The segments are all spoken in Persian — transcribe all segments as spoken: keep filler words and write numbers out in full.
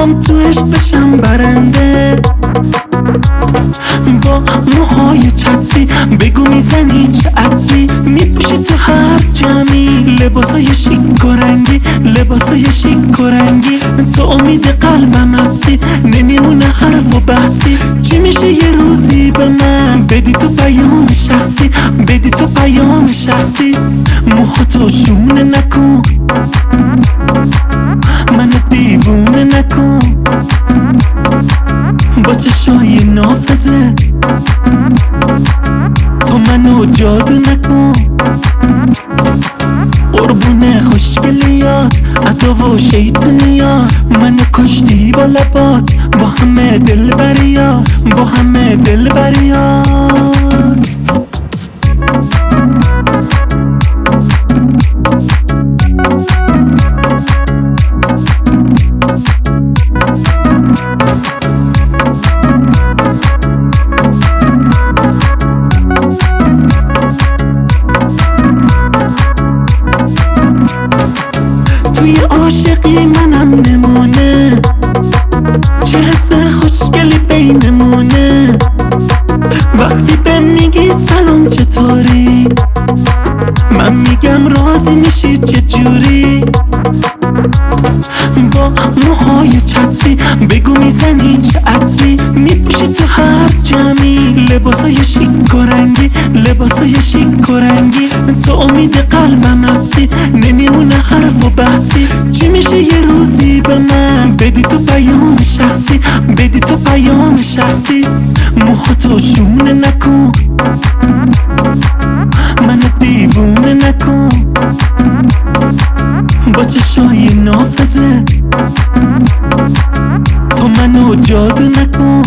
میخوام تو عشق بشم برنده، با موهای چتری بگو میزنی چه عطری میپوشی تو هر جمعی، لباسای شیک و رنگی، لباسای شیک و رنگی. تو امید قلبم هستی، نمیمونه حرف و بحثی. چی میشه یه روزی به من بدی تو پیام شخصی، بدی تو پیام شخصی. موهاتو شونه نکن، منو دیوونه نکن، با چشای نافذه تو منو جادو نکن. قربون خوشگلیات عطا و شیطونیات، منو کشتی با لبات، با همه دلبریات، با همه دلبریات. توی عاشقی منم نمونه، چه حس خوشگلی بینمونه. وقتی به میگی سلام چطوری، من میگم راضی میشی چجوری. با موهای چتری بگو میزنی چه عطری میپوشی تو هر جمعی، لباسای شیک و رنگی، لباسای شیک و رنگی. تو امید قلبم هستی، نمیمونه حرف و بحثی. چی میشه یه روزی به من بدی تو پیام شخصی، بدی تو پیام شخصی. موهاتو شونه نکن، منو دیوونه نکن، با چشای نافذه تو منو جادو نکن.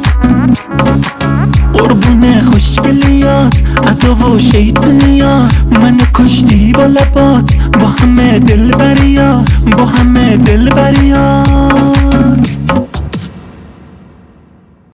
قربون خوشگلیات عطا و شیطونیات، منو کشتی با لبات، با همه دلبریات، با همه دلبریات.